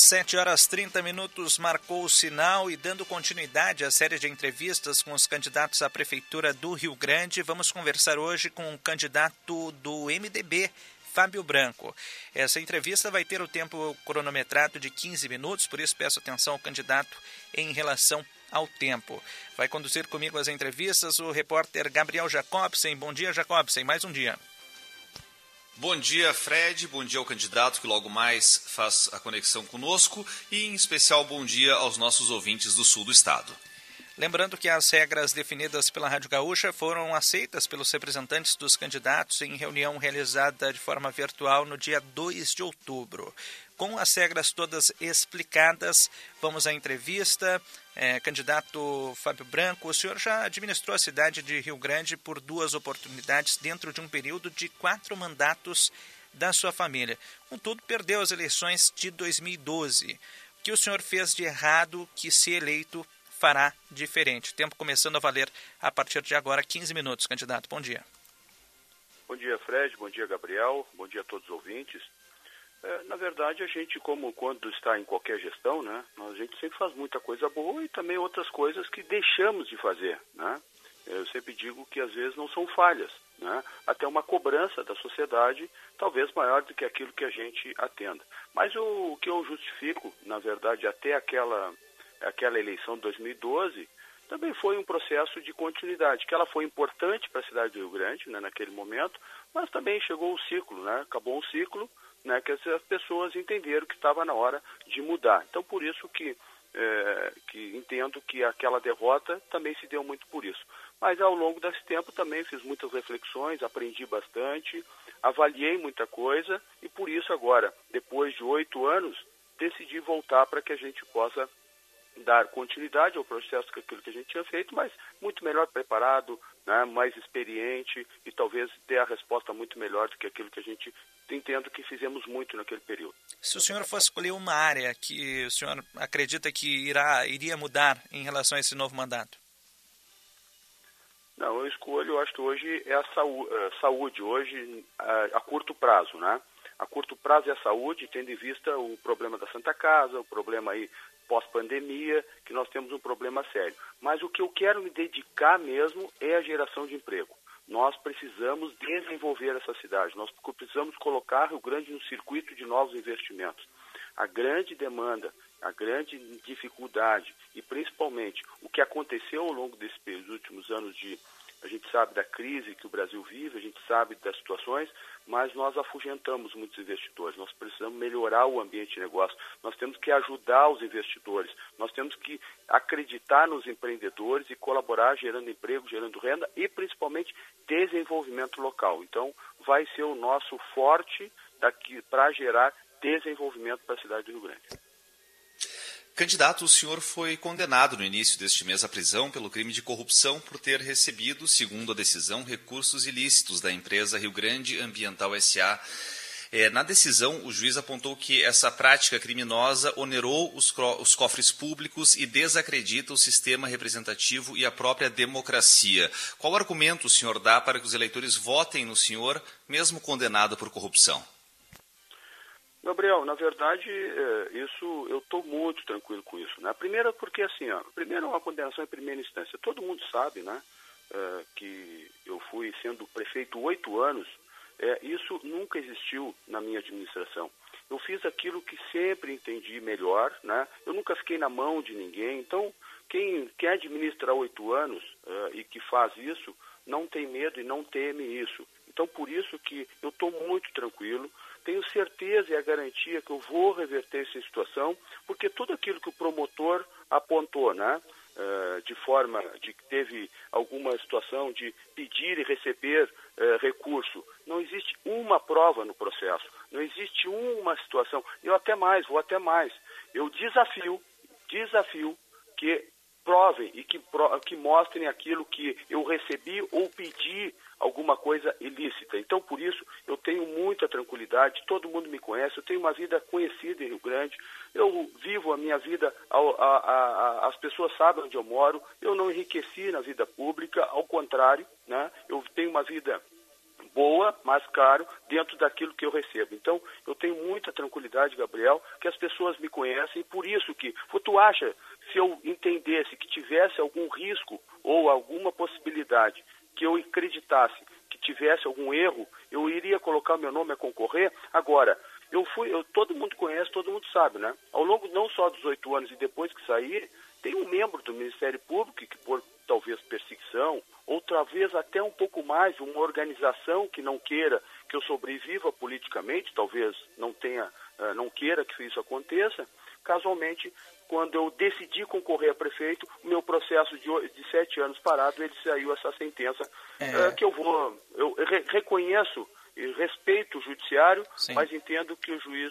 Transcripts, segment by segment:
7h30 marcou o sinal e dando continuidade à série de entrevistas com os candidatos à Prefeitura do Rio Grande, vamos conversar hoje com o candidato do MDB, Fábio Branco. Essa entrevista vai ter o tempo cronometrado de 15 minutos, por isso peço atenção ao candidato em relação ao tempo. Vai conduzir comigo as entrevistas o repórter Gabriel Jacobsen. Bom dia, Jacobsen, mais um dia. Bom dia, Fred. Bom dia ao candidato que logo mais faz a conexão conosco e, em especial, bom dia aos nossos ouvintes do sul do estado. Lembrando que as regras definidas pela Rádio Gaúcha foram aceitas pelos representantes dos candidatos em reunião realizada de forma virtual no dia 2 de outubro. Com as regras todas explicadas, vamos à entrevista. Candidato Fábio Branco, o senhor já administrou a cidade de Rio Grande por 2 oportunidades dentro de um período de 4 mandatos da sua família. Contudo, perdeu as eleições de 2012. O que o senhor fez de errado que, se eleito, fará diferente? Tempo começando a valer a partir de agora, 15 minutos, candidato. Bom dia. Bom dia, Fred. Bom dia, Gabriel. Bom dia a todos os ouvintes. Na verdade, a gente, como quando está em qualquer gestão, né, a gente sempre faz muita coisa boa e também outras coisas que deixamos de fazer, né? Eu sempre digo que às vezes não são falhas, né? Até uma cobrança da sociedade, talvez maior do que aquilo que a gente atenda. Mas o que eu justifico, na verdade, até aquela eleição de 2012, também foi um processo de continuidade, que ela foi importante para a cidade do Rio Grande, né, naquele momento, mas também chegou o ciclo, né? Acabou um ciclo, né, que as pessoas entenderam que estava na hora de mudar. Então, por isso que entendo que aquela derrota também se deu muito por isso. Mas ao longo desse tempo também fiz muitas reflexões, aprendi bastante, avaliei muita coisa e por isso agora, depois de 8 anos, decidi voltar para que a gente possa dar continuidade ao processo que aquilo que a gente tinha feito, mas muito melhor preparado, né, mais experiente e talvez ter a resposta muito melhor do que aquilo que a gente entendo que fizemos muito naquele período. Se o senhor fosse escolher uma área que o senhor acredita que iria mudar em relação a esse novo mandato? Não, eu acho que hoje é a saúde, hoje a curto prazo, né? A curto prazo é a saúde, tendo em vista o problema da Santa Casa, o problema aí pós-pandemia, que nós temos um problema sério. Mas o que eu quero me dedicar mesmo é a geração de emprego. Nós precisamos desenvolver essa cidade, nós precisamos colocar Rio Grande no circuito de novos investimentos. A grande demanda, a grande dificuldade e principalmente o que aconteceu ao longo desses últimos anos a gente sabe da crise que o Brasil vive, a gente sabe das situações, mas nós afugentamos muitos investidores. Nós precisamos melhorar o ambiente de negócio, nós temos que ajudar os investidores, nós temos que acreditar nos empreendedores e colaborar gerando emprego, gerando renda e principalmente desenvolvimento local. Então, vai ser o nosso forte para gerar desenvolvimento para a cidade do Rio Grande. Candidato, o senhor foi condenado no início deste mês à prisão pelo crime de corrupção por ter recebido, segundo a decisão, recursos ilícitos da empresa Rio Grande Ambiental S.A. Na decisão, o juiz apontou que essa prática criminosa onerou os cofres públicos e desacredita o sistema representativo e a própria democracia. Qual argumento o senhor dá para que os eleitores votem no senhor, mesmo condenado por corrupção? Gabriel, na verdade, eu estou muito tranquilo com isso, né? Primeiro porque, assim, primeiro uma condenação em primeira instância. Todo mundo sabe, né, que eu fui sendo prefeito 8 anos, isso nunca existiu na minha administração. Eu fiz aquilo que sempre entendi melhor, né? Eu nunca fiquei na mão de ninguém. Então, quem administra 8 anos e que faz isso, não tem medo e não teme isso. Então, por isso que eu estou muito tranquilo. Tenho certeza e a garantia que eu vou reverter essa situação, porque tudo aquilo que o promotor apontou, né, de forma de que teve alguma situação de pedir e receber recurso, não existe uma prova no processo, não existe uma situação. Vou até mais. Eu desafio que provem e que mostrem aquilo que eu recebi ou pedi alguma coisa ilícita. Então, por isso, eu tenho muita tranquilidade, todo mundo me conhece, eu tenho uma vida conhecida em Rio Grande, eu vivo a minha vida, as pessoas sabem onde eu moro, eu não enriqueci na vida pública, ao contrário, né? Eu tenho uma vida boa, mais caro, dentro daquilo que eu recebo. Então, eu tenho muita tranquilidade, Gabriel, que as pessoas me conhecem, e por isso que, tu acha, se eu entendesse que tivesse algum risco ou alguma possibilidade que eu acreditasse que tivesse algum erro, eu iria colocar meu nome a concorrer? Agora, todo mundo conhece, todo mundo sabe, né? Ao longo não só dos 8 anos e depois que saí, tem um membro do Ministério Público que, por talvez perseguição, ou talvez até um pouco mais, uma organização que não queira que eu sobreviva politicamente, talvez não queira que isso aconteça. Casualmente, quando eu decidi concorrer a prefeito, o meu processo de 7 anos parado, ele saiu essa sentença que eu reconheço e respeito o judiciário, sim, mas entendo que o juiz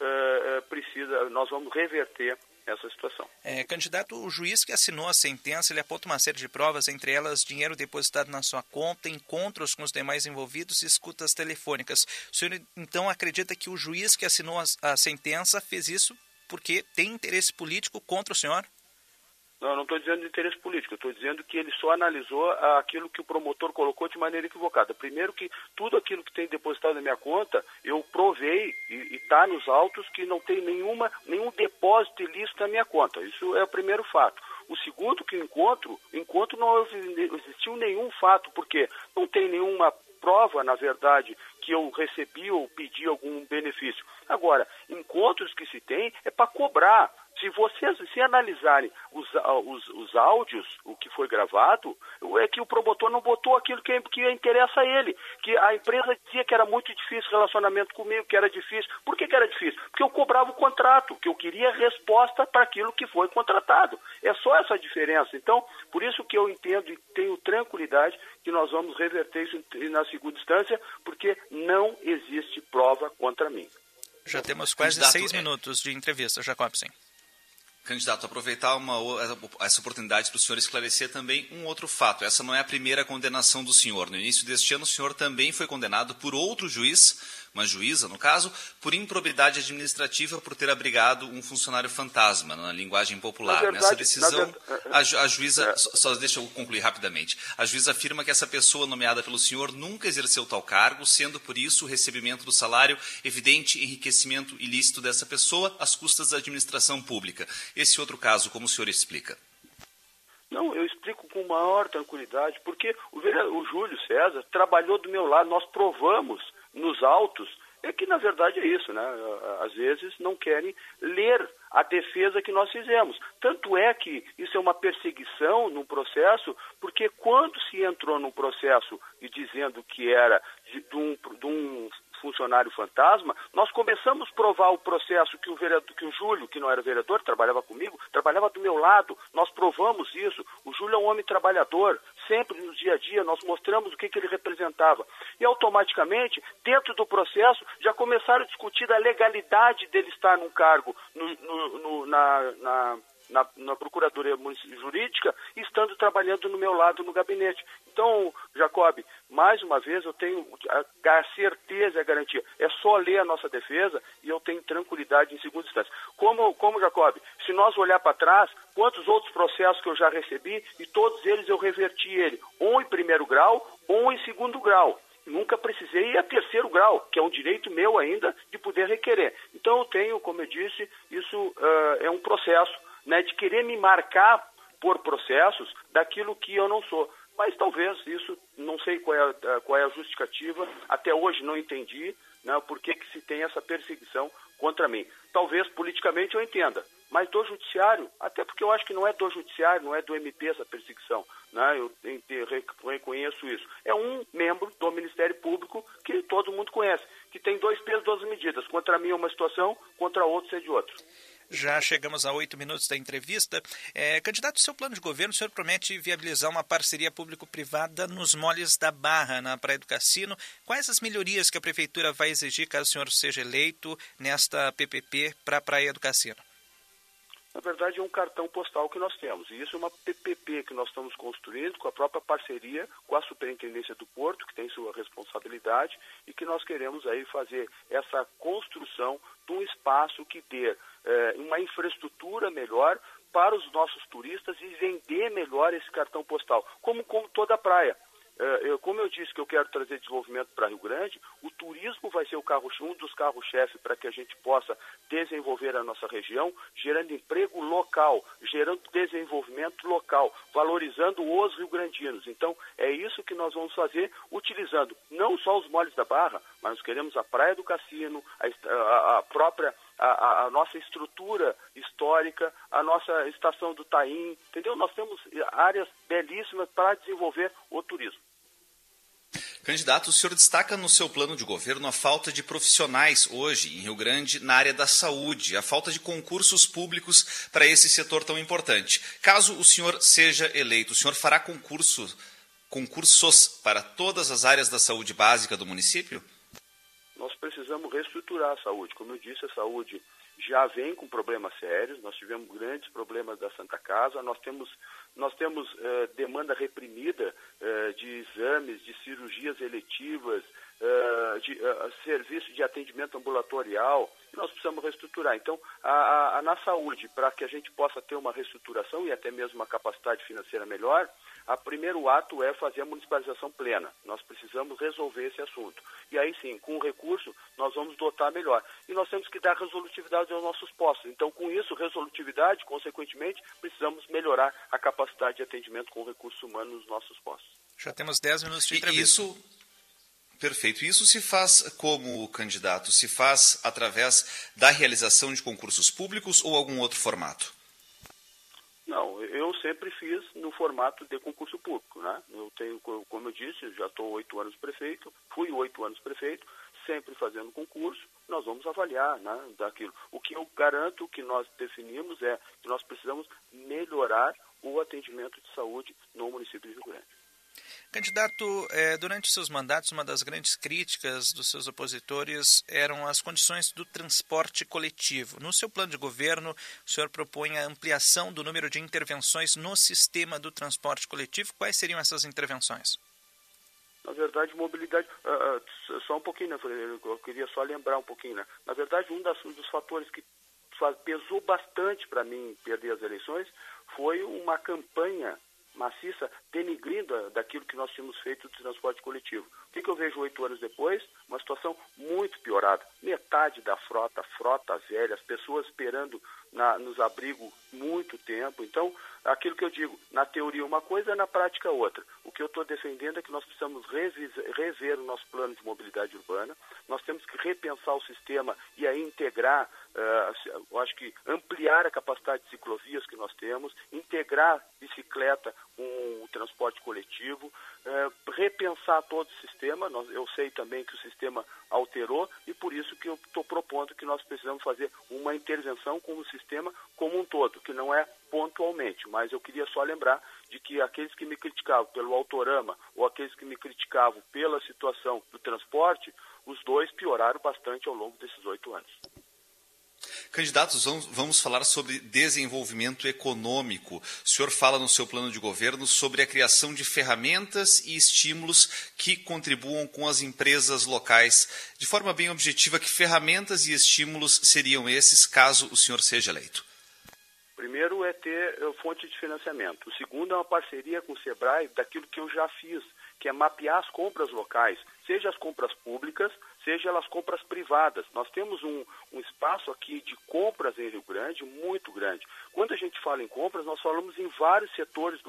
nós vamos reverter essa situação. Candidato, o juiz que assinou a sentença, ele aponta uma série de provas, entre elas dinheiro depositado na sua conta, encontros com os demais envolvidos e escutas telefônicas. O senhor, então, acredita que o juiz que assinou a sentença fez isso porque tem interesse político contra o senhor? Não estou dizendo de interesse político, estou dizendo que ele só analisou aquilo que o promotor colocou de maneira equivocada. Primeiro que tudo aquilo que tem depositado na minha conta, eu provei e está nos autos que não tem nenhum depósito ilícito na minha conta. Isso é o primeiro fato. O segundo que encontro não existiu nenhum fato, porque não tem nenhuma prova, na verdade, que eu recebi ou pedi algum benefício. Agora, encontros que se tem é para cobrar. Se analisarem os áudios, o que foi gravado, é que o promotor não botou aquilo que interessa a ele. Que a empresa dizia que era muito difícil o relacionamento comigo, que era difícil. Por que era difícil? Porque eu cobrava o contrato, que eu queria resposta para aquilo que foi contratado. É só essa diferença. Então, por isso que eu entendo e tenho tranquilidade que nós vamos reverter isso na segunda instância, porque não existe prova contra mim. Já temos quase 6 minutos de entrevista, Jacobsen. Candidato, aproveitar essa oportunidade para o senhor esclarecer também um outro fato. Essa não é a primeira condenação do senhor. No início deste ano, o senhor também foi condenado por outro juiz, uma juíza, no caso, por improbidade administrativa por ter abrigado um funcionário fantasma, na linguagem popular. Verdade, nessa decisão, a juíza... Só deixa eu concluir rapidamente. A juíza afirma que essa pessoa nomeada pelo senhor nunca exerceu tal cargo, sendo por isso o recebimento do salário evidente enriquecimento ilícito dessa pessoa às custas da administração pública. Esse outro caso, como o senhor explica? Não, eu explico com maior tranquilidade, porque o Júlio César trabalhou do meu lado, nós provamos nos autos, é que na verdade é isso, né? Às vezes não querem ler a defesa que nós fizemos. Tanto é que isso é uma perseguição num processo, porque quando se entrou num processo e dizendo que era de um funcionário fantasma, nós começamos a provar o processo que o Júlio, que não era vereador, trabalhava comigo, trabalhava do meu lado, nós provamos isso. O Júlio é um homem trabalhador, sempre no dia a dia nós mostramos o que ele representava. E automaticamente, dentro do processo, já começaram a discutir a legalidade dele estar num cargo na Procuradoria Jurídica, estando trabalhando no meu lado no gabinete. Então, Jacob, mais uma vez eu tenho a certeza e a garantia. É só ler a nossa defesa e eu tenho tranquilidade em segunda instância. Como Jacob, se nós olhar para trás, quantos outros processos que eu já recebi e todos eles eu reverti ele, um em primeiro grau, um em segundo grau. Nunca precisei ir a terceiro grau, que é um direito meu ainda de poder requerer. Então eu tenho, como eu disse, isso é um processo, né, de querer me marcar por processos daquilo que eu não sou. Mas talvez isso, não sei qual é a justificativa, até hoje não entendi, né, por que se tem essa perseguição contra mim. Talvez politicamente eu entenda, mas do judiciário, até porque eu acho que não é do judiciário, não é do MP essa perseguição, né, eu reconheço isso. É um membro do Ministério Público que todo mundo conhece, que tem 2 pesos, 2 medidas. Contra mim é uma situação, contra outros é de outra. Já chegamos a 8 minutos da entrevista. Candidato, seu plano de governo, o senhor promete viabilizar uma parceria público-privada nos moles da Barra, na Praia do Cassino. Quais as melhorias que a Prefeitura vai exigir caso o senhor seja eleito nesta PPP para a Praia do Cassino? Na verdade, é um cartão postal que nós temos. E isso é uma PPP que nós estamos construindo com a própria parceria com a Superintendência do Porto, que tem sua responsabilidade, e que nós queremos aí fazer essa construção de um espaço que dê uma infraestrutura melhor para os nossos turistas e vender melhor esse cartão postal, como toda a praia. Como eu disse disse que eu quero trazer desenvolvimento para Rio Grande, o turismo vai ser um dos carros-chefe para que a gente possa desenvolver a nossa região, gerando emprego local, gerando desenvolvimento local, valorizando os rio-grandinos. Então, é isso que nós vamos fazer, utilizando não só os moles da Barra, mas nós queremos a Praia do Cassino, a própria... A nossa estrutura histórica, a nossa estação do Taim, entendeu? Nós temos áreas belíssimas para desenvolver o turismo. Candidato, o senhor destaca no seu plano de governo a falta de profissionais hoje em Rio Grande na área da saúde, a falta de concursos públicos para esse setor tão importante. Caso o senhor seja eleito, o senhor fará concursos para todas as áreas da saúde básica do município? Nós precisamos reestruturar a saúde. Como eu disse, a saúde já vem com problemas sérios, nós tivemos grandes problemas da Santa Casa, nós temos demanda reprimida de exames, de cirurgias eletivas, de serviço de atendimento ambulatorial, e nós precisamos reestruturar. Então, na saúde, para que a gente possa ter uma reestruturação e até mesmo uma capacidade financeira melhor, o primeiro ato é fazer a municipalização plena. Nós precisamos resolver esse assunto. E aí sim, com o recurso, nós vamos dotar melhor. E nós temos que dar resolutividade aos nossos postos. Então, com isso, resolutividade, consequentemente, precisamos melhorar a capacidade de atendimento com recursos humanos nos nossos postos. Já temos 10 minutos de entrevista. Perfeito. Isso se faz como candidato? Se faz através da realização de concursos públicos ou algum outro formato? Não, eu sempre fiz no formato de concurso público, né? Eu tenho, como eu disse, já estou 8 anos prefeito, fui 8 anos prefeito, sempre fazendo concurso, nós vamos avaliar, né, daquilo. O que eu garanto que nós definimos é que nós precisamos melhorar o atendimento de saúde no município de Rio Grande. Candidato, durante seus mandatos, uma das grandes críticas dos seus opositores eram as condições do transporte coletivo. No seu plano de governo, o senhor propõe a ampliação do número de intervenções no sistema do transporte coletivo. Quais seriam essas intervenções? Na verdade, mobilidade... só um pouquinho, né? Eu queria só lembrar um pouquinho, né? Na verdade, um dos fatores que pesou bastante para mim perder as eleições foi uma campanha maciça denigrindo daquilo que nós tínhamos feito do transporte coletivo. O que eu vejo 8 anos depois? Uma situação muito piorada. Metade da frota velha, as pessoas esperando nos abrigos muito tempo. Então, aquilo que eu digo, na teoria uma coisa, na prática outra. O que eu estou defendendo é que nós precisamos rever o nosso plano de mobilidade urbana, nós temos que repensar o sistema e aí integrar, eu acho que ampliar a capacidade de ciclovias que nós temos, integrar bicicleta com o transporte coletivo, repensar todo o sistema. Eu sei também que o sistema alterou e por isso que eu estou propondo que nós precisamos fazer uma intervenção com o sistema como um todo, que não é pontualmente, mas eu queria só lembrar de que aqueles que me criticavam pelo Autorama ou aqueles que me criticavam pela situação do transporte, os dois pioraram bastante ao longo desses 8 anos. Candidatos, vamos falar sobre desenvolvimento econômico. O senhor fala no seu plano de governo sobre a criação de ferramentas e estímulos que contribuam com as empresas locais. De forma bem objetiva, que ferramentas e estímulos seriam esses caso o senhor seja eleito? Primeiro é ter fonte de financiamento. O segundo é uma parceria com o Sebrae daquilo que eu já fiz, que é mapear as compras locais, seja as compras públicas, seja elas compras privadas. Nós temos um espaço aqui de compras em Rio Grande muito grande. Quando a gente fala em compras, nós falamos em vários setores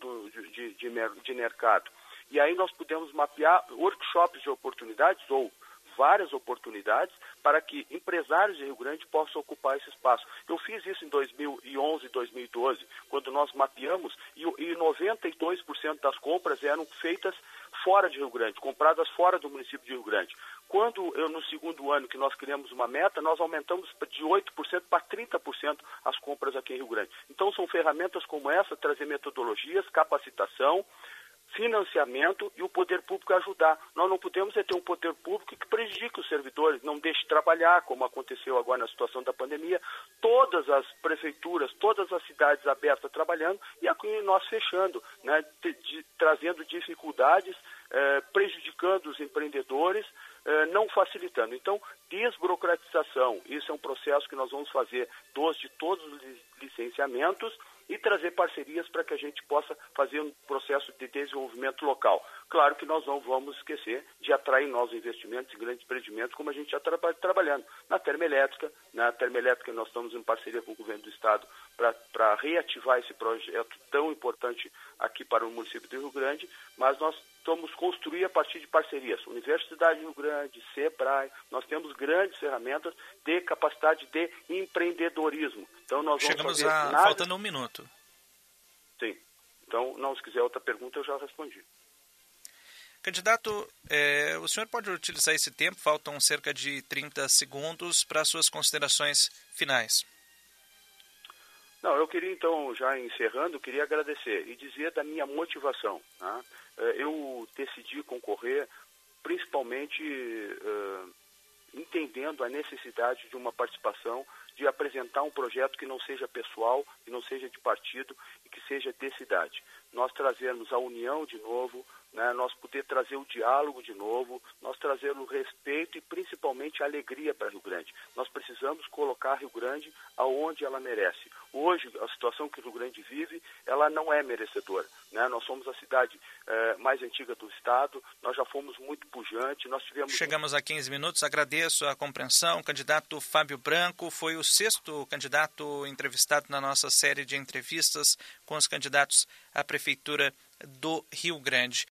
de mercado. E aí nós podemos mapear workshops de oportunidades ou várias oportunidades para que empresários de Rio Grande possam ocupar esse espaço. Eu fiz isso em 2011, 2012, quando nós mapeamos e 92% das compras eram feitas fora de Rio Grande, compradas fora do município de Rio Grande. Quando no segundo ano que nós criamos uma meta, nós aumentamos de 8% para 30% as compras aqui em Rio Grande. Então são ferramentas como essa, trazer metodologias, capacitação, financiamento e o poder público ajudar. Nós não podemos ter um poder público que prejudique os servidores, não deixe trabalhar, como aconteceu agora na situação da pandemia, todas as prefeituras, todas as cidades abertas trabalhando e aqui nós fechando, né, trazendo dificuldades, prejudicando os empreendedores, não facilitando. Então, desburocratização, isso é um processo que nós vamos fazer de todos os licenciamentos e trazer parcerias para que a gente possa fazer um processo de desenvolvimento local. Claro que nós não vamos esquecer de atrair novos investimentos em grandes empreendimentos, como a gente já está trabalhando na termoelétrica. Na termoelétrica nós estamos em parceria com o governo do Estado para reativar esse projeto tão importante aqui para o município de Rio Grande, mas nós vamos construir a partir de parcerias. Universidade de Rio Grande, SEBRAE, nós temos grandes ferramentas de capacidade de empreendedorismo. Então nós vamos faltando um minuto. Sim. Então, não, se quiser outra pergunta, eu já respondi. Candidato, o senhor pode utilizar esse tempo, faltam cerca de 30 segundos, para suas considerações finais. Não, eu queria então, já encerrando, queria agradecer e dizer da minha motivação. Tá? Eu decidi concorrer principalmente entendendo a necessidade de uma participação, de apresentar um projeto que não seja pessoal, que não seja de partido e que seja de cidade. Nós trazermos a união de novo, né, nós poder trazer o diálogo de novo, nós trazer o respeito e principalmente a alegria para Rio Grande. Nós precisamos colocar Rio Grande aonde ela merece. Hoje, a situação que Rio Grande vive, ela não é merecedora. Né? Nós somos a cidade mais antiga do estado, nós já fomos muito pujantes, nós tivemos... Chegamos a 15 minutos, agradeço a compreensão. O candidato Fábio Branco foi o 6º candidato entrevistado na nossa série de entrevistas com os candidatos à Prefeitura do Rio Grande.